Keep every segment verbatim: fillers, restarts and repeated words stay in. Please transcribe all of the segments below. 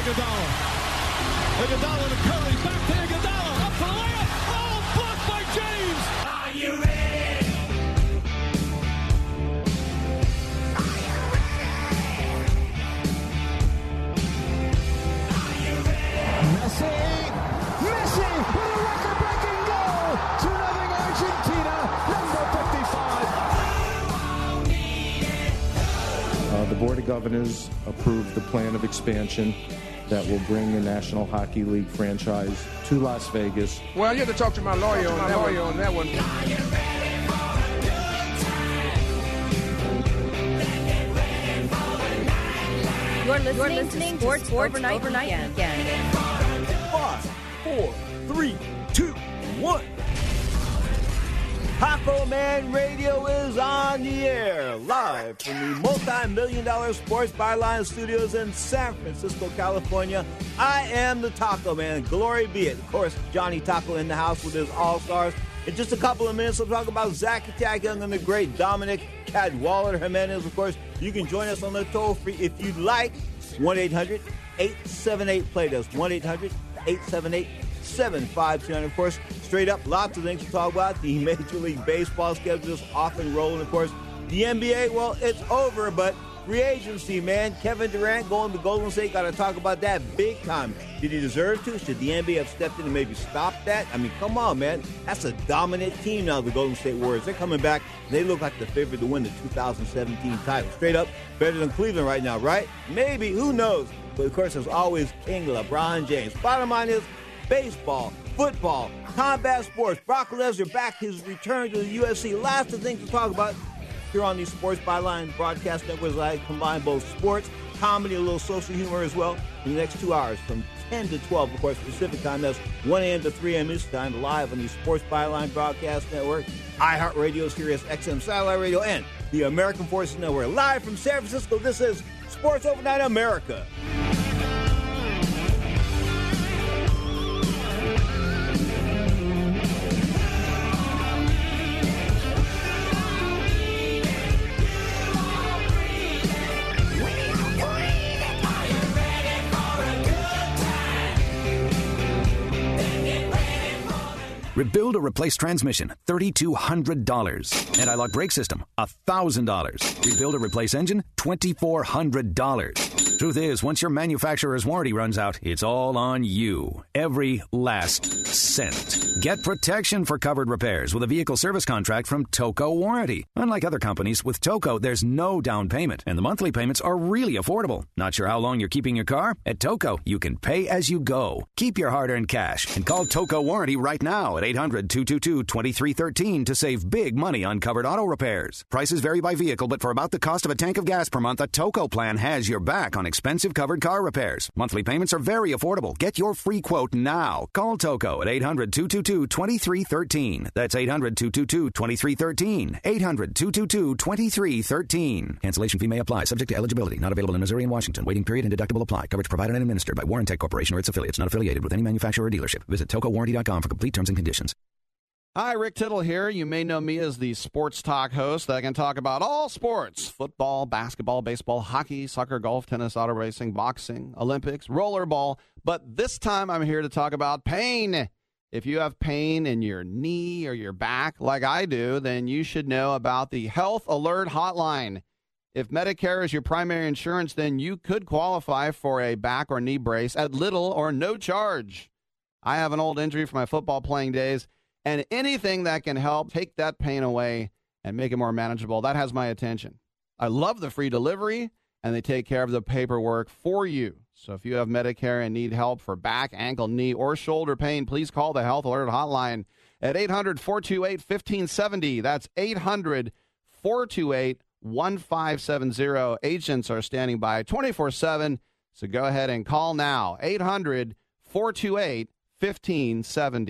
Iguodala. Iguodala to Curry, back to Iguodala, up for the layup. Oh, blocked by James. Are you ready? Are you ready? Are you ready? Messi, Messi with a record-breaking goal. two nothing Argentina, number fifty-five. Uh, the Board of Governors approved the plan of expansion that will bring the National Hockey League franchise to Las Vegas. Well, you have to talk to my lawyer on that one. On that one. You're listening, You're listening to Sports, Sports Overnight, overnight Weekend. Weekend. Five, four, three, two, one. Taco Man Radio is on the air, live from the multi-million dollar Sports Byline Studios in San Francisco, California. I am the Taco Man. Glory be it. Of course, Johnny Taco in the house with his All-Stars. In just a couple of minutes, we'll talk about Zach Attack Young and the great Dominic Cadwallader Jimenez. Of course, you can join us on the toll-free if you'd like. one eight hundred eight seven eight play. That's one eight hundred eight seven eight seven five two nine. Of course, straight up, lots of things to talk about. The Major League Baseball schedule is off and rolling. Of course, the N B A, well, it's over, but free agency, man. Kevin Durant going to Golden State. Got to talk about that big time. Did he deserve to? Should the N B A have stepped in and maybe stopped that? I mean, come on, man. That's a dominant team now, the Golden State Warriors. They're coming back. They look like the favorite to win the two thousand seventeen title. Straight up, better than Cleveland right now, right? Maybe. Who knows? But, of course, there's always King LeBron James. Bottom line is, baseball, football, combat sports. Brock Lesnar back, his return to the U F C. Lots of things to talk about here on the Sports Byline Broadcast Network. I combine both sports, comedy, a little social humor as well in the next two hours from ten to twelve, of course, Pacific time. That's one a.m. to three a.m. Eastern time, live on the Sports Byline Broadcast Network, iHeartRadio, Sirius X M Satellite Radio, and the American Forces Network. Live from San Francisco, this is Sports Overnight America. Rebuild or replace transmission, three thousand two hundred dollars. Anti-lock brake system, one thousand dollars. Rebuild or replace engine, two thousand four hundred dollars. Truth is, once your manufacturer's warranty runs out, it's all on you. Every last cent. Get protection for covered repairs with a vehicle service contract from Toco Warranty. Unlike other companies, with Toco, there's no down payment, and the monthly payments are really affordable. Not sure how long you're keeping your car? At Toco, you can pay as you go. Keep your hard-earned cash and call Toco Warranty right now at eight hundred two two two two three one three to save big money on covered auto repairs. Prices vary by vehicle, but for about the cost of a tank of gas per month, a Toco plan has your back on expensive covered car repairs. Monthly payments are very affordable. Get your free quote now. Call Toco at eight hundred two two two two three one three. That's eight hundred two two two two three one three. eight hundred two two two two three one three. Cancellation fee may apply. Subject to eligibility. Not available in Missouri and Washington. Waiting period and deductible apply. Coverage provided and administered by Warrantech Corporation or its affiliates. Not affiliated with any manufacturer or dealership. Visit toco warranty dot com for complete terms and conditions. Hi, Rick Tittle here. You may know me as the Sports Talk host that can talk about all sports: football, basketball, baseball, hockey, soccer, golf, tennis, auto racing, boxing, Olympics, rollerball. But this time I'm here to talk about pain. If you have pain in your knee or your back like I do, then you should know about the Health Alert Hotline. If Medicare is your primary insurance, then you could qualify for a back or knee brace at little or no charge. I have an old injury from my football playing days, and anything that can help take that pain away and make it more manageable, that has my attention. I love the free delivery, and they take care of the paperwork for you. So if you have Medicare and need help for back, ankle, knee, or shoulder pain, please call the Health Alert Hotline at eight hundred four two eight one five seven zero. That's eight hundred four two eight one five seven zero. Agents are standing by twenty-four seven, so go ahead and call now. eight hundred four two eight one five seven zero.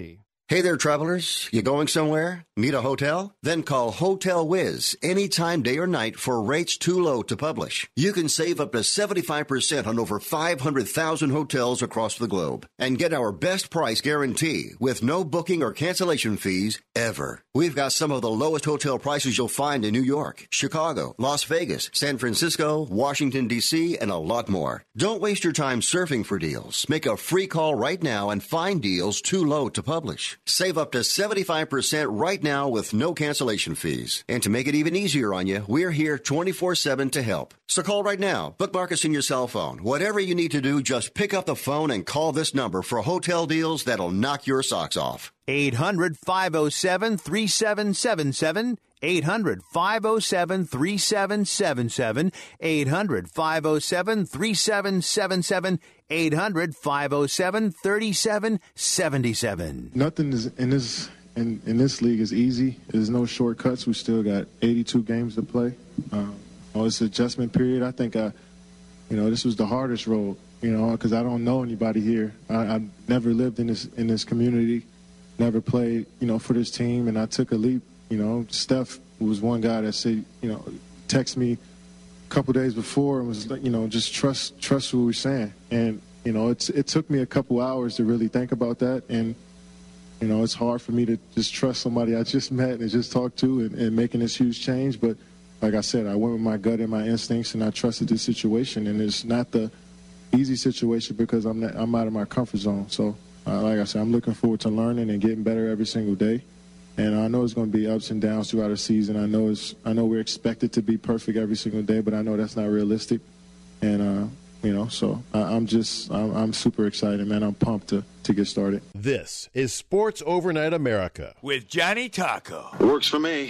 Hey there, travelers. You going somewhere? Need a hotel? Then call Hotel Wiz anytime, day or night, for rates too low to publish. You can save up to seventy-five percent on over five hundred thousand hotels across the globe and get our best price guarantee with no booking or cancellation fees ever. We've got some of the lowest hotel prices you'll find in New York, Chicago, Las Vegas, San Francisco, Washington, D C, and a lot more. Don't waste your time surfing for deals. Make a free call right now and find deals too low to publish. Save up to seventy-five percent right now with no cancellation fees. And to make it even easier on you, we're here twenty-four seven to help. So call right now. Bookmark us in your cell phone. Whatever you need to do, just pick up the phone and call this number for hotel deals that'll knock your socks off. eight hundred, five oh seven, three seven seven seven. eight hundred, five oh seven, three seven seven seven. eight hundred, five oh seven, three seven seven seven. eight hundred, five oh seven, three seven seven seven. Nothing is in this in, in this league is easy. There's no shortcuts. We still got eighty-two games to play. Um, oh, it's an adjustment period. I think I, you know, this was the hardest road. You know, because I don't know anybody here. I, I never lived in this in this community. Never played, you know, for this team, and I took a leap. You know, Steph was one guy that said, you know, text me a couple days before and was like, you know, just trust trust what we're saying. And, you know, it's it took me a couple hours to really think about that. And, you know, it's hard for me to just trust somebody I just met and just talked to and, and making this huge change. But like I said, I went with my gut and my instincts, and I trusted this situation. And it's not the easy situation because I'm not, I'm out of my comfort zone. So, uh, like I said, I'm looking forward to learning and getting better every single day. And I know it's going to be ups and downs throughout the season. I know it's I know we're expected to be perfect every single day, but I know that's not realistic. And uh, you know, so I, I'm just I'm, I'm super excited, man. I'm pumped to to get started. This is Sports Overnight America with Johnny Taco. Works for me.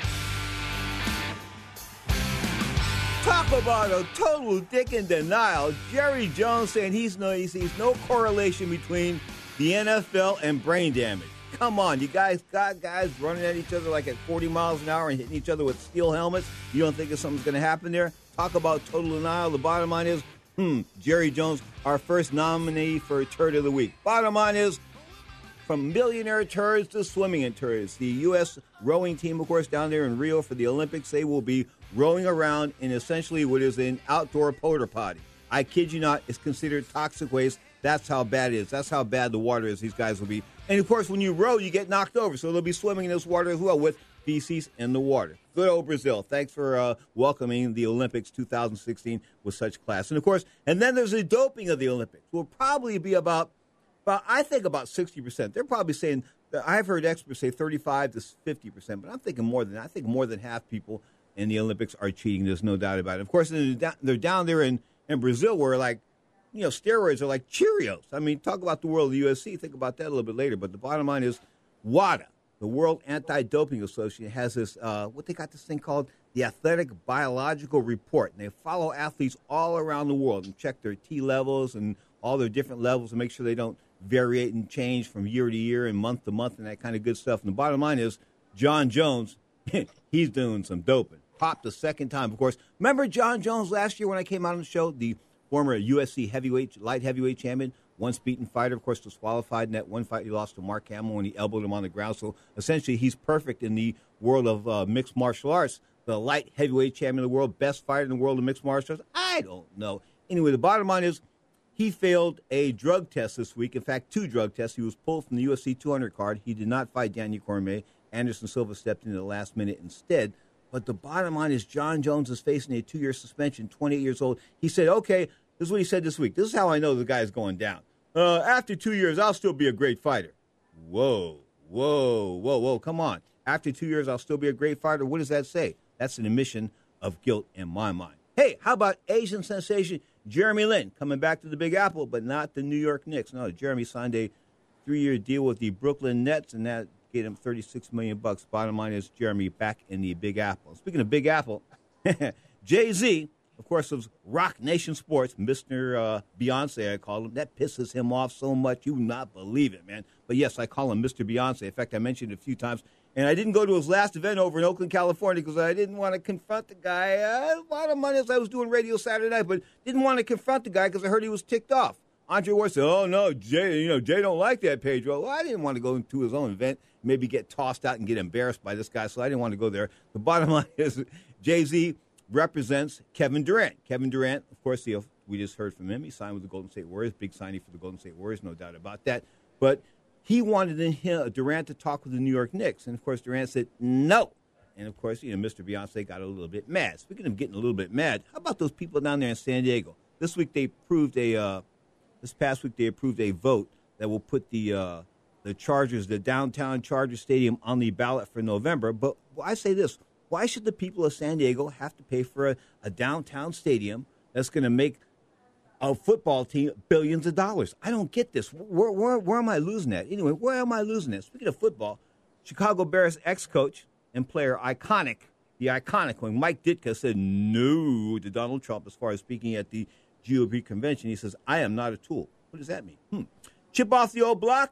Talk about a total dick in denial. Jerry Jones saying he's no he sees no correlation between the N F L and brain damage. Come on, you guys got guys running at each other like at forty miles an hour and hitting each other with steel helmets. You don't think that something's going to happen there? Talk about total denial. The bottom line is, hmm, Jerry Jones, our first nominee for Turd of the Week. Bottom line is, from millionaire turds to swimming in turds, the U S rowing team, of course, down there in Rio for the Olympics, they will be rowing around in essentially what is an outdoor porta potty. I kid you not, it's considered toxic waste. That's how bad it is. That's how bad the water is these guys will be. And, of course, when you row, you get knocked over. So they'll be swimming in this water as well with feces in the water. Good old Brazil. Thanks for uh, welcoming the Olympics two thousand sixteen with such class. And, of course, and then there's the doping of the Olympics. Will probably be about, about, I think, about sixty percent. They're probably saying, I've heard experts say thirty-five to fifty percent, but I'm thinking more than that. I think more than half people in the Olympics are cheating. There's no doubt about it. Of course, they're down there in, in Brazil where, like, you know, steroids are like Cheerios. I mean, talk about the world of the U F C. Think about that a little bit later. But the bottom line is WADA, the World Anti-Doping Association, has this, uh, what they got this thing called the Athletic Biological Report. And they follow athletes all around the world and check their T levels and all their different levels and make sure they don't variate and change from year to year and month to month and that kind of good stuff. And the bottom line is John Jones, he's doing some doping. Popped the second time, of course. Remember John Jones last year when I came out on the show? The former U F C heavyweight, light heavyweight champion, once beaten fighter, of course, disqualified in that one fight he lost to Mark Hamill when he elbowed him on the ground. So essentially, he's perfect in the world of uh, mixed martial arts. The light heavyweight champion of the world, best fighter in the world of mixed martial arts. I don't know. Anyway, the bottom line is he failed a drug test this week. In fact, two drug tests. He was pulled from the U F C two hundred card. He did not fight Daniel Cormier. Anderson Silva stepped in at the last minute instead. But the bottom line is John Jones is facing a two-year suspension, twenty-eight years old. He said, okay, this is what he said this week. This is how I know the guy's going down. Uh, after two years, I'll still be a great fighter. Whoa, whoa, whoa, whoa, come on. After two years, I'll still be a great fighter. What does that say? That's an admission of guilt in my mind. Hey, how about Asian sensation Jeremy Lin coming back to the Big Apple, but not the New York Knicks? No, Jeremy signed a three-year deal with the Brooklyn Nets, and that gave him thirty-six million dollars bucks. Bottom line is Jeremy back in the Big Apple. Speaking of Big Apple, Jay-Z, of course, of Rock Nation Sports, Mister Uh, Beyonce, I call him. That pisses him off so much, you would not believe it, man. But, yes, I call him Mister Beyonce. In fact, I mentioned it a few times. And I didn't go to his last event over in Oakland, California, because I didn't want to confront the guy. Uh, bottom line is I was doing radio Saturday night, but didn't want to confront the guy because I heard he was ticked off. Andre Ward said, oh, no, Jay, you know, Jay don't like that page. Well, I didn't want to go to his own event, maybe get tossed out and get embarrassed by this guy, so I didn't want to go there. The bottom line is Jay-Z represents Kevin Durant. Kevin Durant, of course, he, we just heard from him. He signed with the Golden State Warriors, big signing for the Golden State Warriors, no doubt about that. But he wanted him, Durant to talk with the New York Knicks, and, of course, Durant said no. And, of course, you know, Mister Beyonce got a little bit mad. Speaking of getting a little bit mad, how about those people down there in San Diego? This week they approved a uh, this past week they approved a vote that will put the uh, the Chargers, the downtown Chargers Stadium, on the ballot for November. But I say this: why should the people of San Diego have to pay for a, a downtown stadium that's going to make a football team billions of dollars? I don't get this. Where, where where am I losing at? Anyway, where am I losing at? Speaking of football, Chicago Bears ex-coach and player, iconic, the iconic one, Mike Ditka, said no to Donald Trump as far as speaking at the G O P convention. He says, I am not a tool. What does that mean? Hmm. Chip off the old block?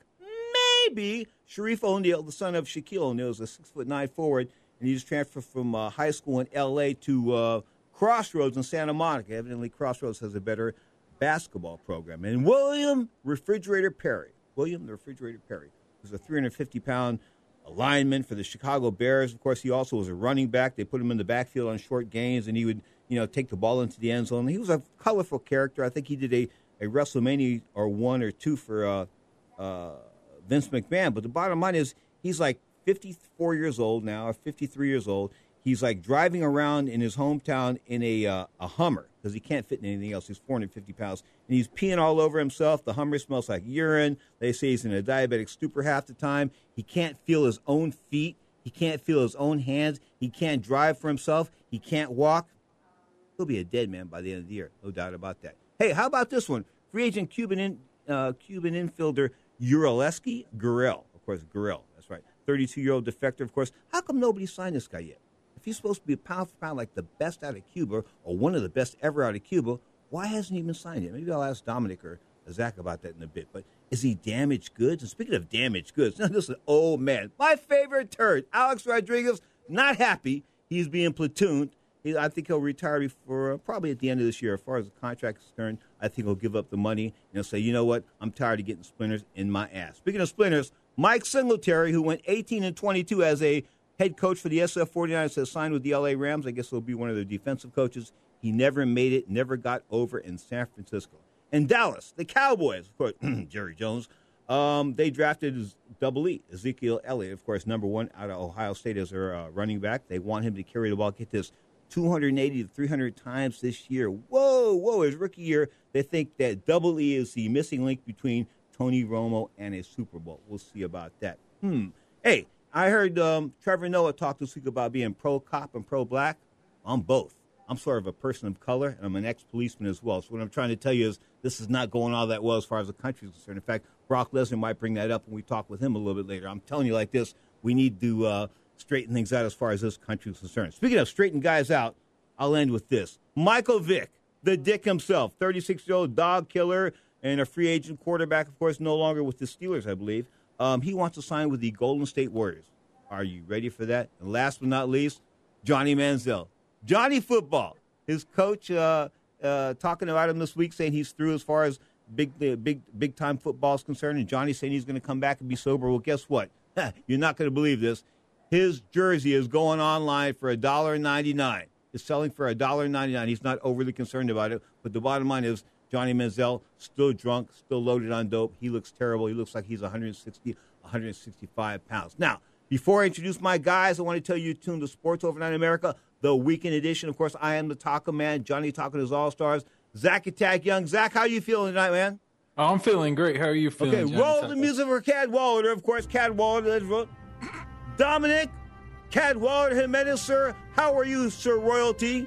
Maybe. Sharif O'Neal, the son of Shaquille O'Neal, is a six foot nine forward, and he just transferred from uh, high school in L A to uh, Crossroads in Santa Monica. Evidently, Crossroads has a better basketball program. And William Refrigerator Perry, William the Refrigerator Perry, was a three hundred fifty pound a lineman for the Chicago Bears. Of course, he also was a running back. They put him in the backfield on short gains, and he would, you know, take the ball into the end zone. He was a colorful character. I think he did a, a WrestleMania or one or two for uh, uh, Vince McMahon. But the bottom line is he's like fifty-four years old now, or fifty-three years old. He's like driving around in his hometown in a uh, a Hummer because he can't fit in anything else. He's four hundred fifty pounds. And he's peeing all over himself. The Hummer smells like urine. They say he's in a diabetic stupor half the time. He can't feel his own feet. He can't feel his own hands. He can't drive for himself. He can't walk. He'll be a dead man by the end of the year. No doubt about that. Hey, how about this one? Free agent Cuban in, uh, Cuban infielder Uraleski Gurriel. Of course, Gurriel. That's right. thirty-two-year-old defector, of course. How come nobody signed this guy yet? If he's supposed to be pound for pound like the best out of Cuba or one of the best ever out of Cuba, why hasn't he been signed yet? Maybe I'll ask Dominic or Zach about that in a bit. But is he damaged goods? And speaking of damaged goods, now this is an old man. My favorite turd, Alex Rodriguez, not happy. He's being platooned. He, I think he'll retire before uh, probably at the end of this year. As far as the contract is concerned, I think he'll give up the money and he'll say, you know what, I'm tired of getting splinters in my ass. Speaking of splinters, Mike Singletary, who went eighteen and twenty-two as a head coach for the S F forty-niners, has signed with the L A Rams. I guess he'll be one of their defensive coaches. He never made it, never got over in San Francisco. In Dallas, the Cowboys, of course, Jerry Jones, um, they drafted double E, Ezekiel Elliott, of course, number one out of Ohio State as their uh, running back. They want him to carry the ball, get this, two hundred eighty to three hundred times this year. Whoa, whoa, his rookie year, they think that double E is the missing link between Tony Romo and a Super Bowl. We'll see about that. Hmm. Hey, I heard um, Trevor Noah talk this week about being pro-cop and pro-black. I'm both. I'm sort of a person of color, and I'm an ex-policeman as well. So what I'm trying to tell you is this is not going all that well as far as the country is concerned. In fact, Brock Lesnar might bring that up when we talk with him a little bit later. I'm telling you like this, we need to uh, straighten things out as far as this country is concerned. Speaking of straightening guys out, I'll end with this. Michael Vick, the Dick himself, thirty-six-year-old dog killer and a free agent quarterback, of course, no longer with the Steelers, I believe. Um, he wants to sign with the Golden State Warriors. Are you ready for that? And last but not least, Johnny Manziel. Johnny Football, his coach, uh, uh, talking about him this week, saying he's through as far as big, uh, big, big time football is concerned. And Johnny's saying he's going to come back and be sober. Well, guess what? You're not going to believe this. His jersey is going online for one dollar and ninety-nine cents. It's selling for one dollar and ninety-nine cents. He's not overly concerned about it. But the bottom line is Johnny Manziel, still drunk, still loaded on dope. He looks terrible. He looks like he's one hundred sixty, one hundred sixty-five pounds. Now, before I introduce my guys, I want to tell you to tune to Sports Overnight America, the weekend edition. Of course, I am the Taco Man, Johnny Taco and his All-Stars, Zach Attack Young. Zach, how are you feeling tonight, man? Oh, I'm feeling great. How are you feeling, Okay, Johnny roll Taco? the music for Cadwallader. Of course, Cadwallader. Dominic, Cadwallader Jimenez, sir. How are you, Sir Royalty?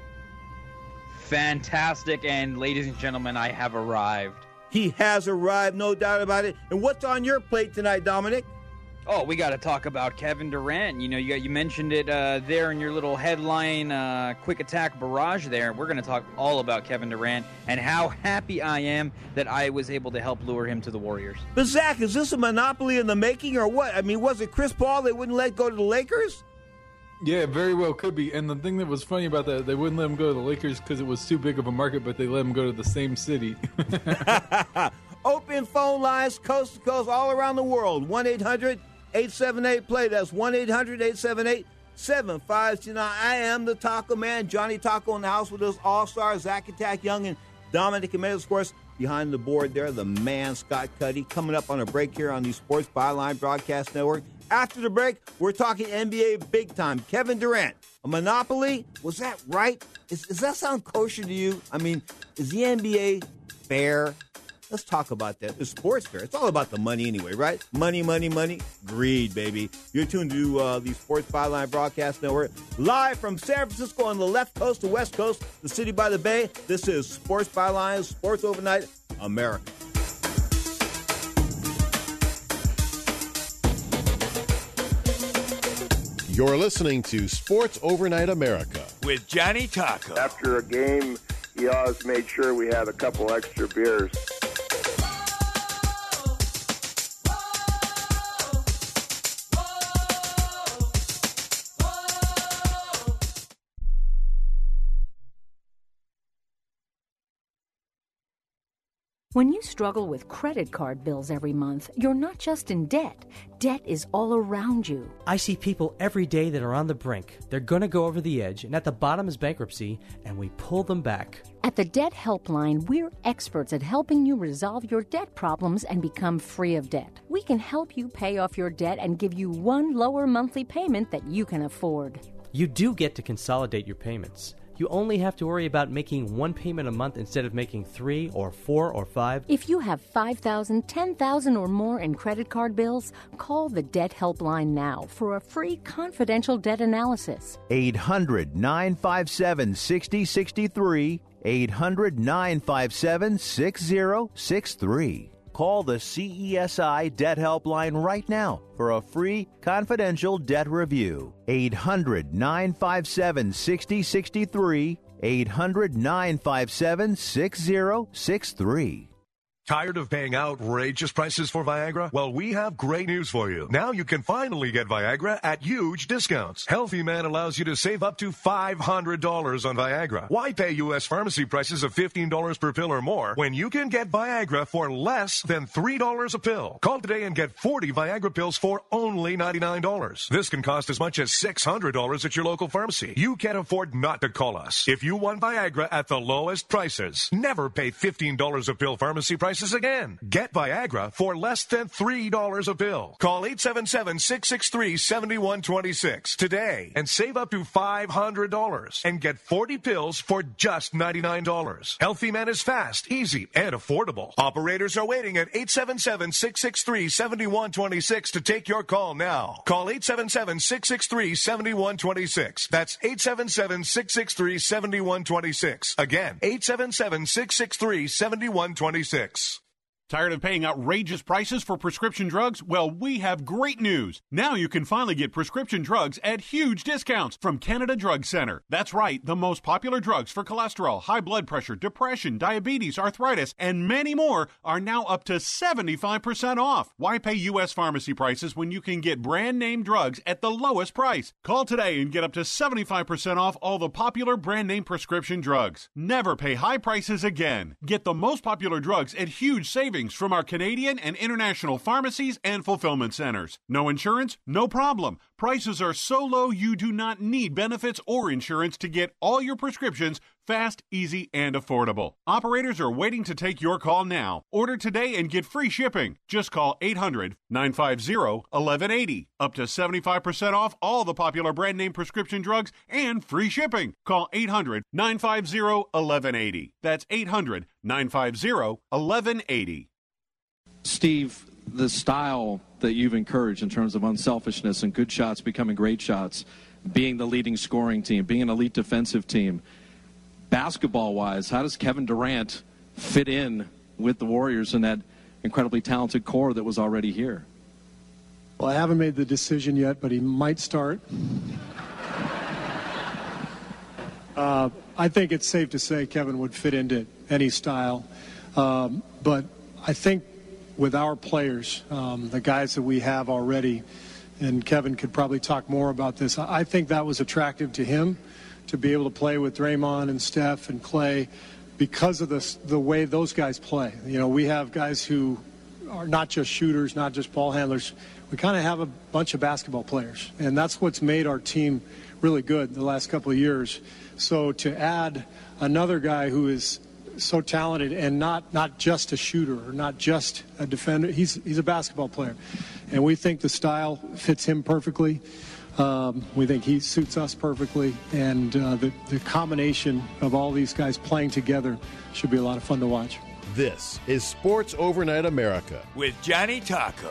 Fantastic, and ladies and gentlemen, I have arrived. He has arrived, no doubt about it. And what's on your plate tonight, Dominic? Oh, we got to talk about Kevin Durant. You know, you got, you mentioned it uh, there in your little headline, uh, quick attack barrage there. We're going to talk all about Kevin Durant and how happy I am that I was able to help lure him to the Warriors. But, Zach, is this a monopoly in the making or what? I mean, was it Chris Paul they wouldn't let go to the Lakers? Yeah, very well could be. And the thing that was funny about that, they wouldn't let him go to the Lakers because it was too big of a market, but they let him go to the same city. Open phone lines coast to coast all around the world. one eight hundred eight seven eight play. That's one eight hundred eight seven eight seven five two nine. I am the Taco Man. Johnny Taco in the house with us. All-Star Zach Attack Young and Dominic Jimenez, of course, behind the board there. The man, Scott Cuddy, coming up on a break here on the Sports Byline Broadcast Network. After the break, we're talking N B A big time. Kevin Durant, a monopoly? Was that right? Is, does that sound kosher to you? I mean, is the N B A fair? Let's talk about that. It's sports fair. It's all about the money anyway, right? Money, money, money. Greed, baby. You're tuned to uh, the Sports Byline Broadcast Network. Live from San Francisco on the left coast to west coast, the city by the bay. This is Sports Byline, Sports Overnight, America. You're listening to Sports Overnight America with Johnny Taco. After a game, he always made sure we had a couple extra beers. When you struggle with credit card bills every month, you're not just in debt. Debt is all around you. I see people every day that are on the brink. They're going to go over the edge, and at the bottom is bankruptcy, and we pull them back. At the Debt Helpline, we're experts at helping you resolve your debt problems and become free of debt. We can help you pay off your debt and give you one lower monthly payment that you can afford. You do get to consolidate your payments. You only have to worry about making one payment a month instead of making three or four or five. If you have five thousand dollars, ten thousand dollars or more in credit card bills, call the Debt Helpline now for a free confidential debt analysis. eight hundred nine five seven six zero six three. eight hundred nine five seven six zero six three. Call the C E S I Debt Helpline right now for a free confidential debt review. eight hundred nine five seven six zero six three. eight hundred nine five seven six zero six three. Tired of paying outrageous prices for Viagra? Well, we have great news for you. Now you can finally get Viagra at huge discounts. Healthy Man allows you to save up to five hundred dollars on Viagra. Why pay U S pharmacy prices of fifteen dollars per pill or more when you can get Viagra for less than three dollars a pill? Call today and get forty Viagra pills for only ninety-nine dollars. This can cost as much as six hundred dollars at your local pharmacy. You can't afford not to call us. If you want Viagra at the lowest prices, never pay fifteen dollars a pill pharmacy prices again. Get Viagra for less than three dollars a pill. Call eight seven seven, six six three, seven one two six today and save up to five hundred dollars and get forty pills for just ninety-nine dollars. Healthy Man is fast, easy, and affordable. Operators are waiting at eight seven seven, six six three, seven one two six to take your call now. Call eight seven seven, six six three, seven one two six. That's eight seven seven, six six three, seven one two six. Again, eight seven seven, six six three, seven one two six. Tired of paying outrageous prices for prescription drugs? Well, we have great news. Now you can finally get prescription drugs at huge discounts from Canada Drug Center. That's right, the most popular drugs for cholesterol, high blood pressure, depression, diabetes, arthritis, and many more are now up to seventy-five percent off. Why pay U S pharmacy prices when you can get brand name drugs at the lowest price? Call today and get up to seventy-five percent off all the popular brand name prescription drugs. Never pay high prices again. Get the most popular drugs at huge savings from our Canadian and international pharmacies and fulfillment centers. No insurance? No problem. Prices are so low you do not need benefits or insurance to get all your prescriptions fast, easy, and affordable. Operators are waiting to take your call now. Order today and get free shipping. Just call eight hundred, nine five zero, one one eight zero. Up to seventy-five percent off all the popular brand name prescription drugs and free shipping. Call eight hundred, nine five zero, one one eight zero. That's eight hundred, nine five zero, one one eight zero. Steve, the style that you've encouraged in terms of unselfishness and good shots becoming great shots, being the leading scoring team, being an elite defensive team, basketball-wise, how does Kevin Durant fit in with the Warriors and that incredibly talented core that was already here? Well, I haven't made the decision yet, but he might start. uh, I think it's safe to say Kevin would fit into any style. Um, but I think with our players, um, the guys that we have already, and Kevin could probably talk more about this, I think that was attractive to him, to be able to play with Draymond and Steph and Clay, because of the, the way those guys play. You know, we have guys who are not just shooters, not just ball handlers. We kind of have a bunch of basketball players, and that's what's made our team really good the last couple of years. So to add another guy who is so talented and not, not just a shooter or not just a defender, he's, he's a basketball player. And we think the style fits him perfectly. Um, we think he suits us perfectly, and uh, the, the combination of all these guys playing together should be a lot of fun to watch. This is Sports Overnight America with Johnny Taco.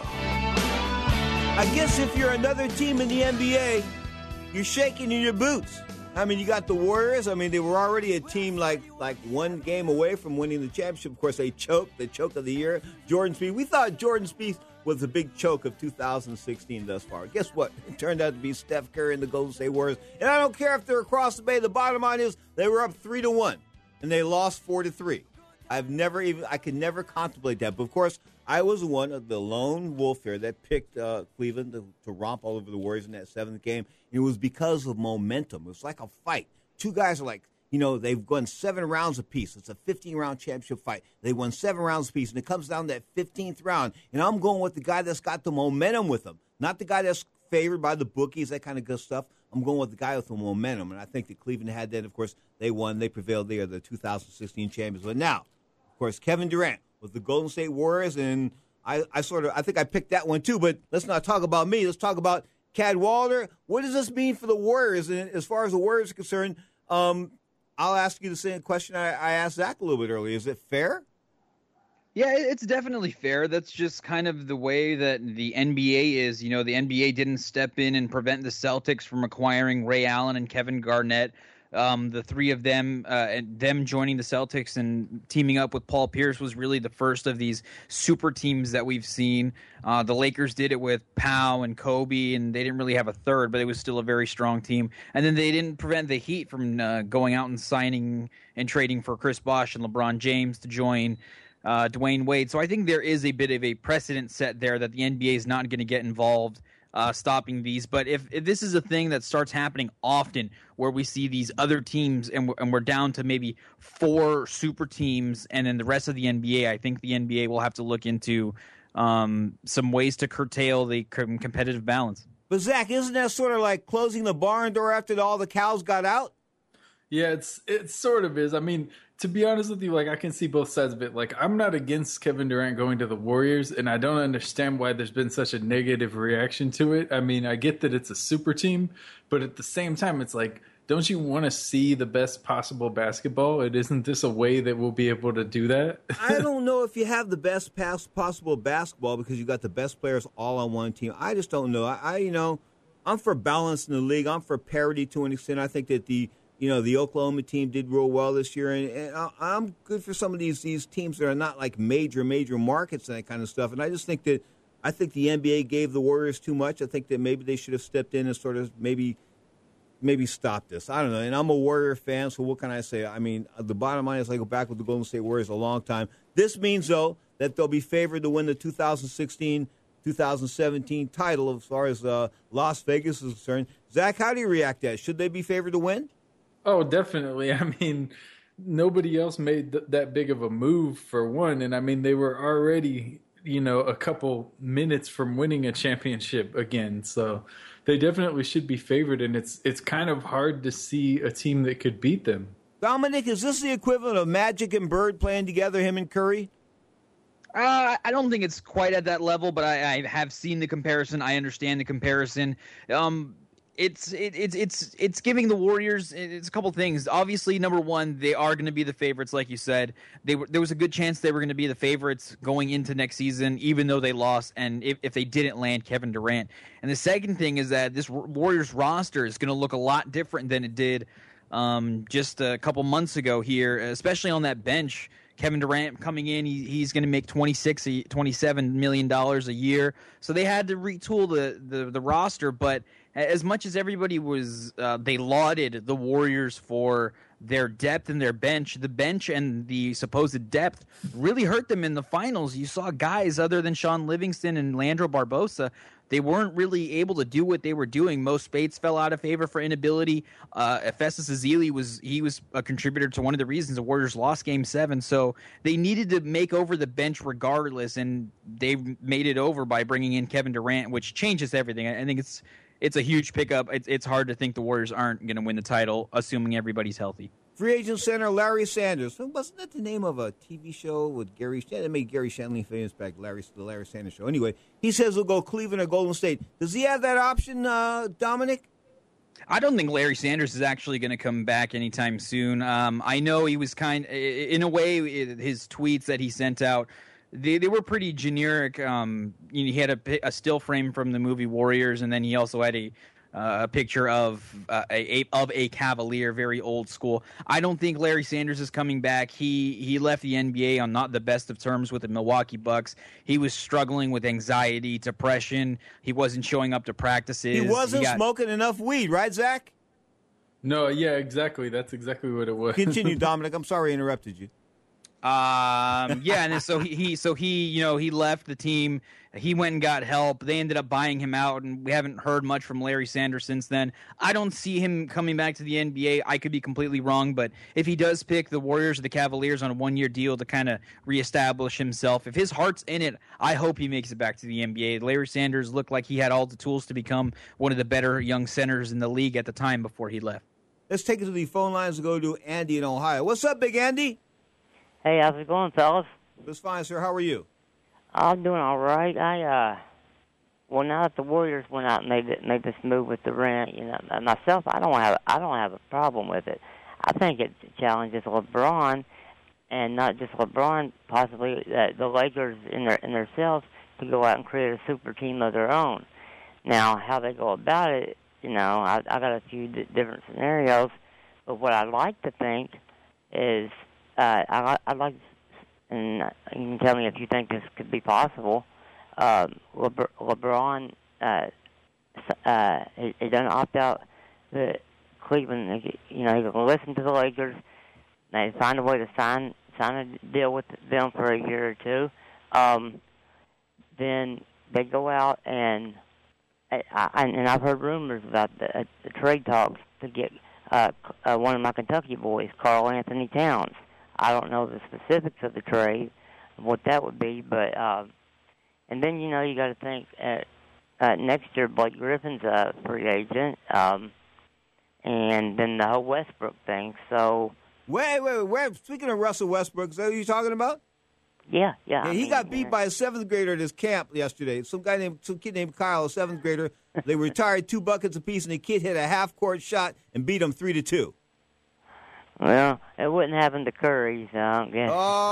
I guess if you're another team in the N B A, you're shaking in your boots. I mean, you got the Warriors. I mean, they were already a team like like one game away from winning the championship. Of course, they choked, the choke of the year. Jordan Spieth. We thought Jordan Spieth was the big choke of two thousand sixteen thus far. Guess what? It turned out to be Steph Curry and the Golden State Warriors. And I don't care if they're across the bay. The bottom line is they were up three to one, and they lost four to three. I've never even I could never contemplate that. But of course, I was one of the lone wolf here that picked uh, Cleveland to, to romp all over the Warriors in that seventh game. And it was because of momentum. It was like a fight. Two guys are like, you know, they've won seven rounds apiece. It's a fifteen-round championship fight. They won seven rounds apiece, and it comes down to that fifteenth round. And I'm going with the guy that's got the momentum with him, not the guy that's favored by the bookies, that kind of good stuff. I'm going with the guy with the momentum, and I think that Cleveland had that. Of course, they won. They prevailed. They are the two thousand sixteen champions. But now, of course, Kevin Durant with the Golden State Warriors, and I, I sort of, I think I picked that one too. But let's not talk about me. Let's talk about Cadwalder. What does this mean for the Warriors? And as far as the Warriors are concerned, um, I'll ask you the same question I, I asked Zach a little bit earlier. Is it fair? Yeah, it's definitely fair. That's just kind of the way that the N B A is. You know, the N B A didn't step in and prevent the Celtics from acquiring Ray Allen and Kevin Garnett. Um, the three of them, uh, and them joining the Celtics and teaming up with Paul Pierce was really the first of these super teams that we've seen. Uh, the Lakers did it with Powell and Kobe, and they didn't really have a third, but it was still a very strong team. And then they didn't prevent the Heat from uh, going out and signing and trading for Chris Bosh and LeBron James to join uh, Dwayne Wade. So I think there is a bit of a precedent set there that the N B A is not going to get involved Uh, stopping these. But if, if this is a thing that starts happening often where we see these other teams and we're, and we're down to maybe four super teams and then the rest of the N B A, I think the N B A will have to look into um, some ways to curtail the com- competitive balance. But, Zach, isn't that sort of like closing the barn door after all the cows got out? Yeah, it's it sort of is. I mean, to be honest with you, like I can see both sides of it. Like I'm not against Kevin Durant going to the Warriors, and I don't understand why there's been such a negative reaction to it. I mean, I get that it's a super team, but at the same time, it's like, don't you want to see the best possible basketball? And isn't this a way that we'll be able to do that? I don't know if you have the best possible basketball because you got the best players all on one team. I just don't know. I, I you know, I'm for balance in the league. I'm for parity to an extent. I think that the You know, the Oklahoma team did real well this year, and, and I'm good for some of these these teams that are not like major, major markets and that kind of stuff. And I just think that I think the N B A gave the Warriors too much. I think that maybe they should have stepped in and sort of maybe maybe stopped this. I don't know. And I'm a Warrior fan, so what can I say? I mean, the bottom line is I go back with the Golden State Warriors a long time. This means, though, that they'll be favored to win the two thousand sixteen two thousand seventeen title as far as uh, Las Vegas is concerned. Zach, how do you react to that? Should they be favored to win? Oh, definitely. I mean, nobody else made th- that big of a move for one. And I mean, they were already, you know, a couple minutes from winning a championship again. So they definitely should be favored. And it's it's kind of hard to see a team that could beat them. Dominic, is this the equivalent of Magic and Bird playing together, him and Curry? Uh, I don't think it's quite at that level, but I, I have seen the comparison. I understand the comparison. Um, It's it, it's it's it's giving the Warriors. It's a couple things. Obviously, number one, they are going to be the favorites, like you said. They were, there was a good chance they were going to be the favorites going into next season, even though they lost, and if, if they didn't land Kevin Durant. And the second thing is that this Warriors roster is going to look a lot different than it did um, just a couple months ago here, especially on that bench. Kevin Durant coming in, he, he's going to make twenty-six, twenty-seven million dollars a year. So they had to retool the, the, the roster. But as much as everybody was, uh, they lauded the Warriors for their depth and their bench. The bench and the supposed depth really hurt them in the finals. You saw guys other than Sean Livingston and Leandro Barbosa, they weren't really able to do what they were doing. Mo Spates fell out of favor for inability. Uh, Festus Ezeli was he was a contributor to one of the reasons the Warriors lost Game Seven. So they needed to make over the bench regardless, and they made it over by bringing in Kevin Durant, which changes everything. I think it's it's a huge pickup. It's it's hard to think the Warriors aren't going to win the title, assuming everybody's healthy. Free agent center Larry Sanders. Wasn't that the name of a T V show with Gary? That made Gary Shandling famous back. Larry, the Larry Sanders Show. Anyway, he says he'll go Cleveland or Golden State. Does he have that option, uh, Dominic? I don't think Larry Sanders is actually going to come back anytime soon. Um, I know he was kind, in a way, his tweets that he sent out, they they were pretty generic. Um, you know, he had a, a still frame from the movie Warriors, and then he also had a. Uh, a picture of uh, a, a of a Cavalier, very old school. I don't think Larry Sanders is coming back. He he left the N B A on not the best of terms with the Milwaukee Bucks. He was struggling with anxiety, depression. He wasn't showing up to practices. He wasn't he got, smoking enough weed, right, Zach? No, yeah, exactly. That's exactly what it was. Continue, Dominic. I'm sorry I interrupted you. Um, yeah, and so he, he, so he, you know, he left the team. He went and got help. They ended up buying him out, and we haven't heard much from Larry Sanders since then. I don't see him coming back to the N B A. I could be completely wrong, but if he does pick the Warriors or the Cavaliers on a one-year deal to kind of reestablish himself, if his heart's in it, I hope he makes it back to the N B A. Larry Sanders looked like he had all the tools to become one of the better young centers in the league at the time before he left. Let's take it to the phone lines and go to Andy in Ohio. What's up, Big Andy? Hey, how's it going, fellas? It's fine, sir. How are you? I'm doing all right. I, uh, well, now that the Warriors went out and made, it, made this move with Durant, you know, myself, I don't have, I don't have a problem with it. I think it challenges LeBron, and not just LeBron, possibly uh, the Lakers in their in themselves to go out and create a super team of their own. Now, how they go about it, you know, I, I got a few d- different scenarios, but what I like to think is. Uh, I, I'd like, and you can tell me if you think this could be possible. Uh, Lebr- LeBron, uh, uh, he, he doesn't opt out the Cleveland. You know, he's going to listen to the Lakers. They find a way to sign sign a deal with them for a year or two. Um, then they go out and I, I, and I've heard rumors about the, uh, the trade talks to get uh, uh, one of my Kentucky boys, Karl Anthony Towns. I don't know the specifics of the trade, what that would be, but uh, and then you know you got to think uh, uh, next year Blake Griffin's a free agent, um, and then the whole Westbrook thing. So wait, wait, wait. Speaking of Russell Westbrook, is that what you're talking about? Yeah, yeah. yeah I he mean, got beat yeah. by a seventh grader at his camp yesterday. Some guy named, some kid named Kyle, a seventh grader. They retired two buckets apiece, and the kid hit a half court shot and beat him three to two. Well, it wouldn't happen to Curry, so I don't guess.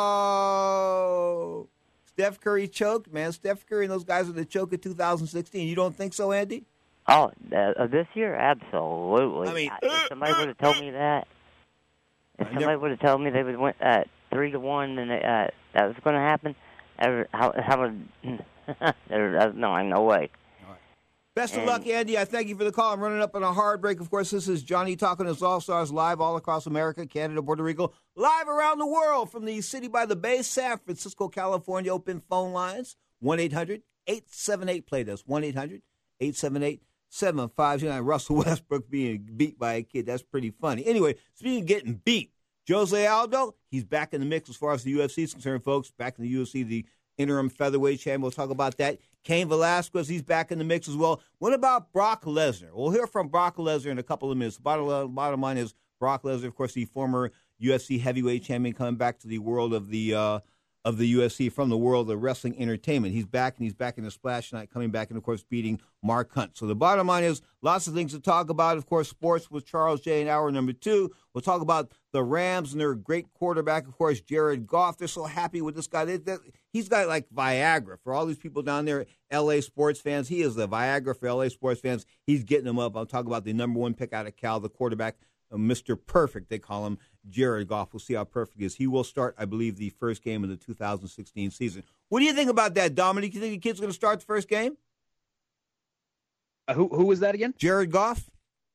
Oh, Steph Curry choked, man. Steph Curry and those guys were the choke in two thousand sixteen. You don't think so, Andy? Oh, uh, this year, absolutely. I mean, I, if somebody would have told me that, if somebody would have told me they would win uh, three to one, and uh, that was going to happen, I, how, how would there? No, no way. Best of luck, Andy. I thank you for the call. I'm running up on a hard break. Of course, this is Johnny talking to his All-Stars live all across America, Canada, Puerto Rico, live around the world from the city by the bay, San Francisco, California. Open phone lines, one eight hundred eight seven eight play this, one eight hundred eight seven eight seven five zero nine. Russell Westbrook being beat by a kid. That's pretty funny. Anyway, speaking of getting beat, Jose Aldo, he's back in the mix as far as the U F C is concerned, folks. Back in the U F C, the interim featherweight champion. We'll talk about that. Cain Velasquez, he's back in the mix as well. What about Brock Lesnar? We'll hear from Brock Lesnar in a couple of minutes. Bottom, bottom line is Brock Lesnar, of course, the former U F C heavyweight champion, coming back to the world of the uh, of the U F C from the world of wrestling entertainment. He's back, and he's back in the Splash Night, coming back and, of course, beating Mark Hunt. So the bottom line is lots of things to talk about. Of course, sports with Charles J. in hour number two. We'll talk about the Rams and their great quarterback, of course, Jared Goff. They're so happy with this guy. They, they, he's got like Viagra. For all these people down there, L A sports fans, he is the Viagra for L A sports fans. He's getting them up. I'll talk about the number one pick out of Cal, the quarterback, uh, Mister Perfect, they call him, Jared Goff. We'll see how perfect he is. He will start, I believe, the first game of the two thousand sixteen season. What do you think about that, Dominic? You think the kid's going to start the first game? Uh, who who was that again? Jared Goff.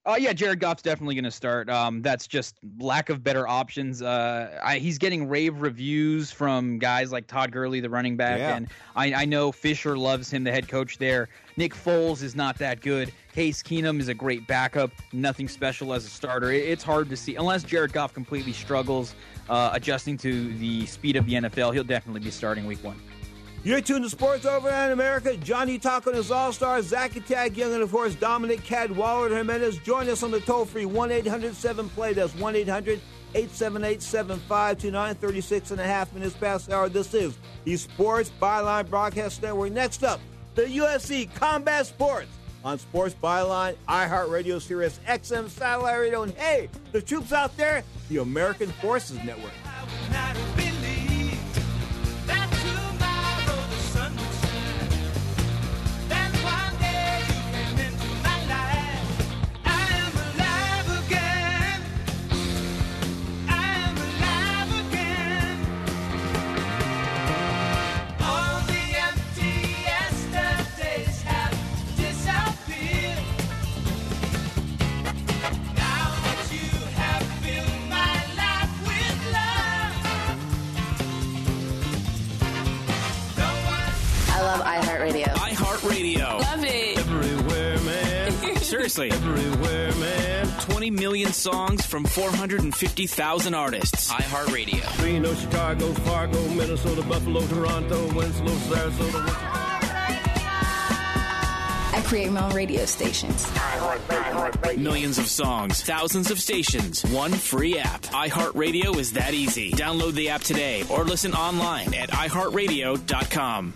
Oh, yeah, Jared Goff's definitely going to start. Um, that's just lack of better options. Uh, I, he's getting rave reviews from guys like Todd Gurley, the running back, Yeah. and I, I know Fisher loves him, the head coach there. Nick Foles is not that good. Case Keenum is a great backup, nothing special as a starter. It, it's hard to see. Unless Jared Goff completely struggles uh, adjusting to the speed of the N F L, he'll definitely be starting week one. You're tuned to Sports Overnight America. Johnny Taco and his All-Stars, Zach Attack Young, and of course, Dominic Cadwallader Jimenez. Join us on the toll-free one eight hundred seven play. That's one eight hundred eight seven eight seven five two nine. thirty-six and a half minutes past the hour. This is the Sports Byline Broadcast Network. Next up, the U F C Combat Sports on Sports Byline, iHeartRadio, Sirius X M, Satellite Radio, and hey, the troops out there, the American Forces Network. iHeartRadio. iHeartRadio. Love it. Everywhere, man. Seriously. Everywhere, man. twenty million songs from four hundred fifty thousand artists. iHeartRadio. Reno, Chicago, Fargo, Minnesota, Buffalo, Toronto, Winslow, Sarasota. I create my own radio stations. Millions of songs, thousands of stations, one free app. iHeartRadio is that easy. Download the app today or listen online at i heart radio dot com.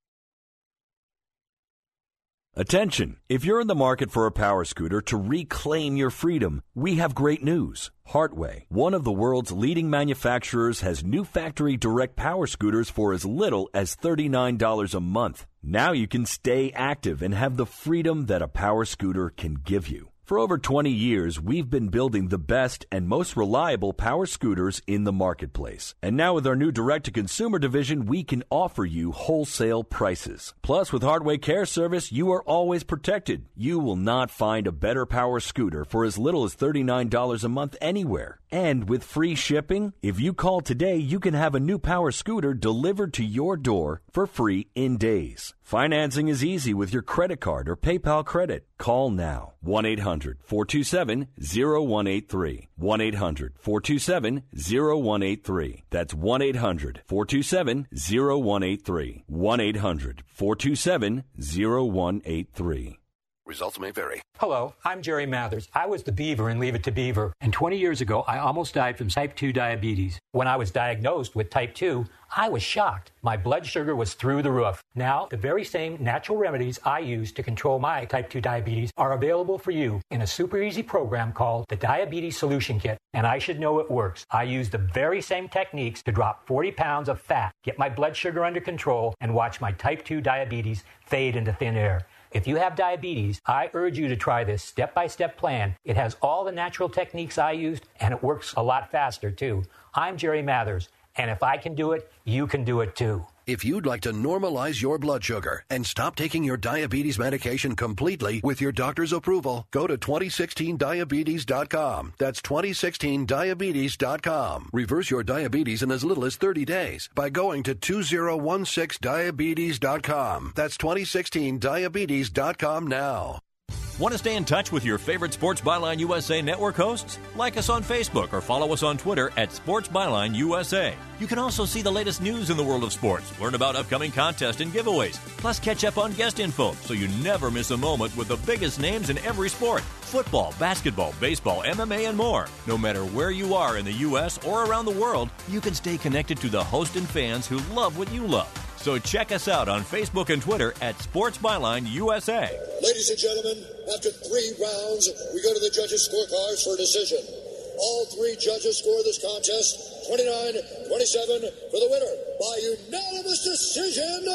Attention! If you're in the market for a power scooter to reclaim your freedom, we have great news. Hartway, one of the world's leading manufacturers, has new factory direct power scooters for as little as thirty-nine dollars a month. Now you can stay active and have the freedom that a power scooter can give you. For over twenty years, we've been building the best and most reliable power scooters in the marketplace. And now with our new direct-to-consumer division, we can offer you wholesale prices. Plus, with Hardway Care Service, you are always protected. You will not find a better power scooter for as little as thirty-nine dollars a month anywhere. And with free shipping, if you call today, you can have a new power scooter delivered to your door for free in days. Financing is easy with your credit card or PayPal credit. Call now. one eight hundred four two seven zero one eight three. one eight hundred four two seven zero one eight three. That's one eight hundred four two seven zero one eight three. one eight hundred four two seven zero one eight three. Results may vary. Hello, I'm Jerry Mathers. I was the Beaver in Leave It to Beaver, and twenty years ago, I almost died from type two diabetes. When I was diagnosed with type two, I was shocked. My blood sugar was through the roof. Now, the very same natural remedies I use to control my type two diabetes are available for you in a super easy program called the Diabetes Solution Kit, and I should know it works. I use the very same techniques to drop forty pounds of fat, get my blood sugar under control, and watch my type two diabetes fade into thin air. If you have diabetes, I urge you to try this step-by-step plan. It has all the natural techniques I used, and it works a lot faster, too. I'm Jerry Mathers, and if I can do it, you can do it, too. If you'd like to normalize your blood sugar and stop taking your diabetes medication completely with your doctor's approval, go to twenty sixteen diabetes dot com. That's twenty sixteen diabetes dot com. Reverse your diabetes in as little as thirty days by going to two zero one six diabetes dot com. That's twenty sixteen diabetes dot com now. Want to stay in touch with your favorite Sports Byline U S A network hosts? Like us on Facebook or follow us on Twitter at Sports Byline U S A. You can also see the latest news in the world of sports, learn about upcoming contests and giveaways, plus catch up on guest info so you never miss a moment with the biggest names in every sport. Football, basketball, baseball, M M A, and more. No matter where you are in the U S or around the world, you can stay connected to the host and fans who love what you love. So check us out on Facebook and Twitter at Sports Byline U S A. Ladies and gentlemen, after three rounds, we go to the judges' scorecards for a decision. All three judges score this contest twenty-nine twenty-seven for the winner by unanimous decision,